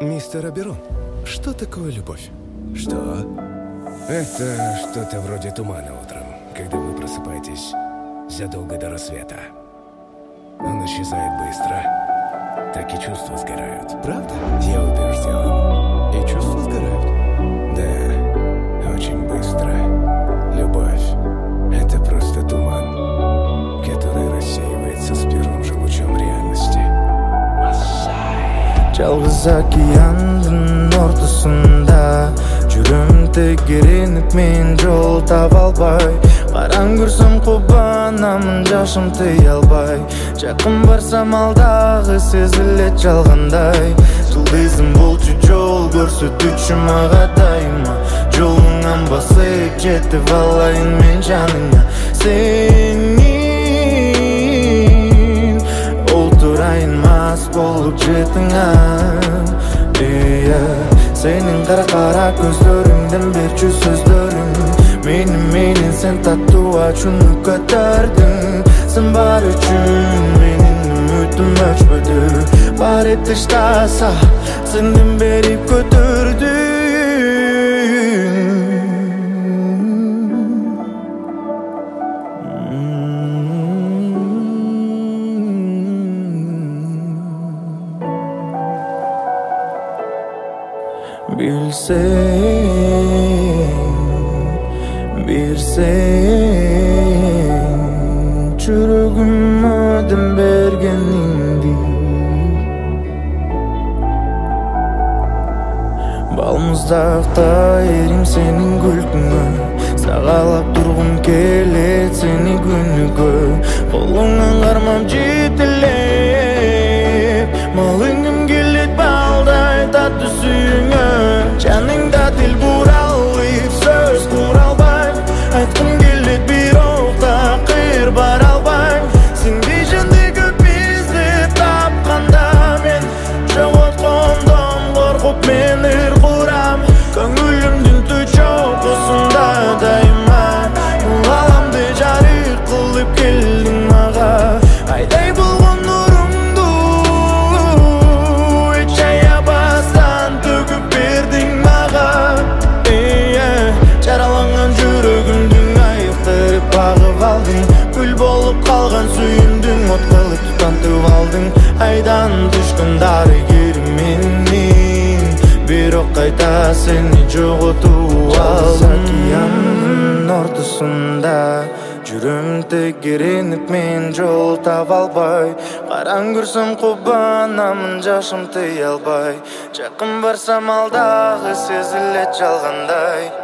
Мистер Аберон, что такое любовь? Что? Это что-то вроде тумана утром, когда вы просыпаетесь задолго до рассвета. Он исчезает быстро, так и чувства сгорают. Правда? Я убежден. И чувства сгорают? Да, очень быстро. Любовь — это просто туман, который рассеивается с первым же лучом реальности. Жалғыз океандың ортасында жүрем тегереніп мен жол таба албай, қараң көрсем қобанамын жашым тыя албай, жақын барсам алдағы сезілет жалғандай. Жұлдызым болчу жол көрсөтүүчү мага дайыма, жолуңан басып жетип алайын мен жаныңа. Сенин олтурайын мас болуп жетиңа. Senin kara gözlerinden berçü sözlerin, Menин sen tatuajını götürdün. Sen var üçün menin ümitim ölçmedi. Var etiştasa senden beri götürdün. Bilsen çürügüme dem bergenindi. Balmızdakta erim senin gülküngö, sağalap turgum kelet seni günügö. Kolundan karmam jitilep, malыңым келет балдай татты сүйүңө. Жаныңда дил буралып сөз кура албай, айткым келет бирок такыр бара албай. Сенди жөндөй көп издеп тапканда мен жоготкондон коркуп мен ыр курам. Көңүлүмдүн чокусунда дайыма аламды жарык кылып келдиң мага. Айдай болгон нурумду эч аябастан төгүп бердиң мага. Жараланган жүрөгүмдүн айыктырып багып алдың. Күл болуп калган сүйүмдүң от кылып тутантып алдың. Айдан түшкөн дарыгерим менин, бирок кайта сени жоготуп алдым. Океандын ортосунда жүрөм тегеренип мен жол таба албай, караң көрсөм кубанамын жашым тыя албай, жакын барсам алдагы сезилет жалгандай.